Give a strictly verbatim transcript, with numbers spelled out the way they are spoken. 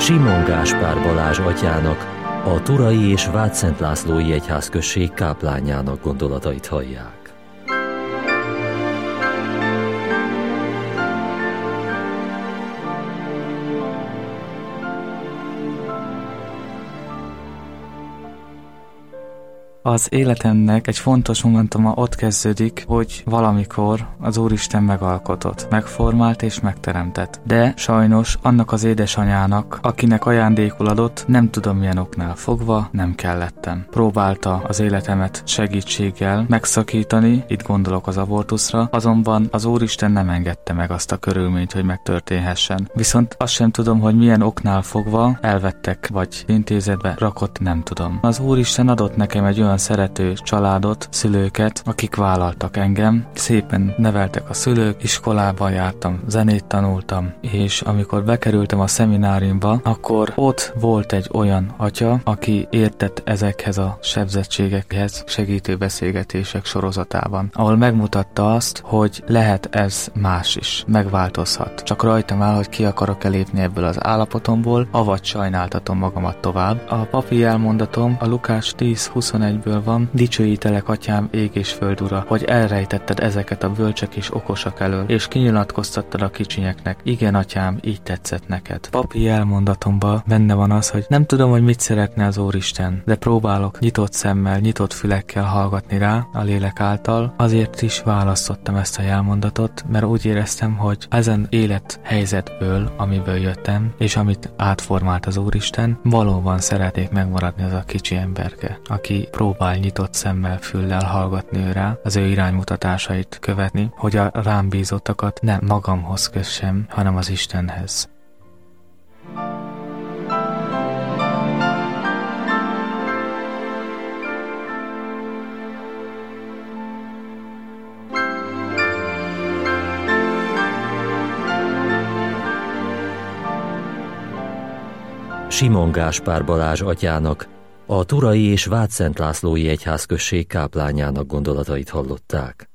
Simon Gáspár Balázs atyának, a Turai és Vádszent Lászlói Egyházközség káplánjának gondolatait hallják. Az életemnek egy fontos momentuma ott kezdődik, hogy valamikor az Úristen megalkotott, megformált és megteremtett. De sajnos annak az édesanyának, akinek ajándékul adott, nem tudom milyen oknál fogva, nem kellettem. Próbálta az életemet segítséggel megszakítani, itt gondolok az abortuszra, azonban az Úristen nem engedte meg azt a körülményt, hogy megtörténhessen. Viszont azt sem tudom, hogy milyen oknál fogva elvettek, vagy intézetbe rakott, nem tudom. Az Úristen adott nekem egy olyan szerető családot, szülőket, akik vállaltak engem. Szépen neveltek a szülők, iskolában jártam, zenét tanultam, és amikor bekerültem a szemináriumba, akkor ott volt egy olyan atya, aki értett ezekhez a sebzettségekhez segítő beszélgetések sorozatában, ahol megmutatta azt, hogy lehet ez más is, megváltozhat. Csak rajtam áll, hogy ki akarok elépni ebből az állapotomból, avagy sajnáltatom magamat tovább. A papi elmondatom a Lukás tíz huszonegyből van: dicsőítelek, atyám, ég és föld ura, hogy elrejtetted ezeket a bölcsek és okosak elől, és kinyilatkoztattad a kicsinyeknek. Igen, atyám, így tetszett neked. Papi elmondatomban benne van az, hogy nem tudom, hogy mit szeretne az Úristen, de próbálok nyitott szemmel, nyitott fülekkel hallgatni rá a lélek által. Azért is választottam ezt a elmondatot, mert úgy éreztem, hogy ezen élethelyzetből, amiből jöttem, és amit átformált az Úristen, valóban szeretnék megmaradni az a kicsi emberke, aki próbál nyitott szemmel, füllel hallgatni ő rá, az ő iránymutatásait követni, hogy a rám bízottakat nem magamhoz kössem, hanem az Istenhez. Simon Gáspár Balázs atyának, a Turai és Vádszent Lászlói Egyházközség káplánjának gondolatait hallották.